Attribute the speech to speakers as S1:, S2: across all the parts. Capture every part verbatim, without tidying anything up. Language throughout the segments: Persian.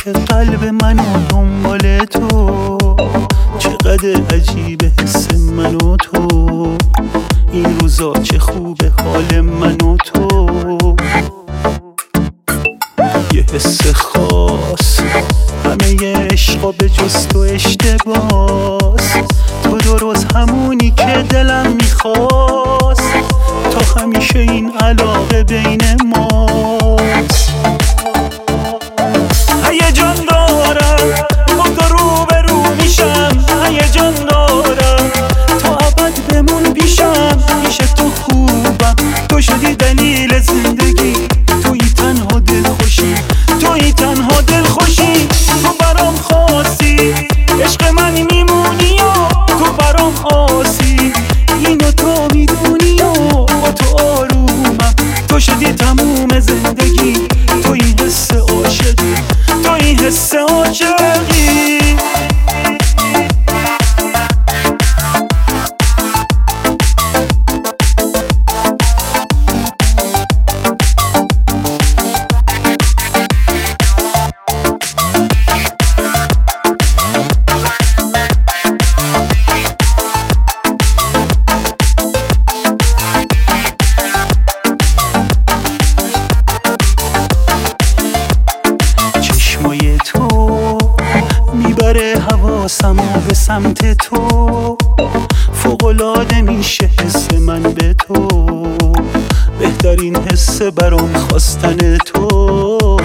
S1: میشه قلب من و دنبال تو، چقدر عجیبه حس من و تو، این روزا چه خوبه حال من و تو. یه حس خاص همه عشقا به جز تو اشتباس، تو درست همونی که دلم میخواست، تا همیشه این علاقه بین ماست. هیجان دارم با تو رو به رو میشم، هیجان دارم تا ابد بمون پیشم، پیش تو خوبم، تو شدی دلیل زندگی، توی تنها دل خوشی، توی تنها دل خوشی، تو برام خاصی، عشق من میمونی و تو برام آسی، اینو تو میدونی و با تو آرومم، تو شدی تموم زندگی، تو این حس عاشقی، تو این حس عاشقی. میبره حواسمو به سمت تو، فوق‌العاده میشه حس من به تو، بهترین حس برام خواستن تو.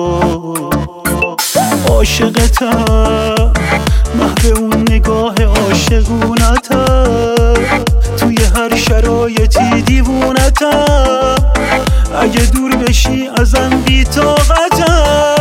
S1: عاشقتم محو اون نگاه عاشقونتم، توی هر شرایطی دیوونتم، اگه دور بشی ازم بی طاقتم.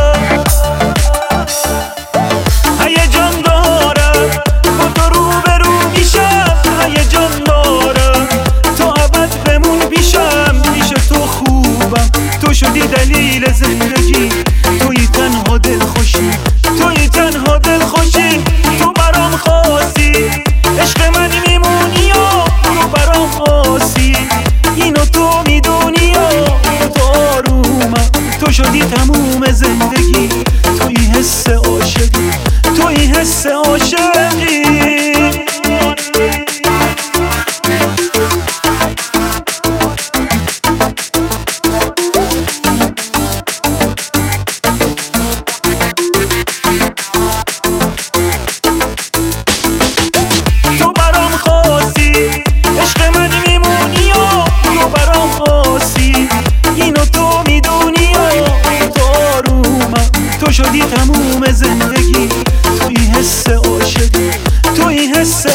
S1: هیجان دارم با تو رو به رو میشم، هیجان دارم تا ابد بمون پیشم، پیش تو خوبم، تو شدی دلیل زندگی، توی تنها دل خوشی، توی تنها دل خوشی، تو برام خاصی، عشق من میمونی و تو برام آسی، اینو تو میدونی و تو آرومم، تو شدی تموم زندگی، توی حس عاشقی، توی حس عاشقی. تو برام خاصی، عشق من میمونی و تو برام آسی، اینو تو میدونی و تو آرومم، تو شدی تموم زندگی، توی حس عاشقی، توی حس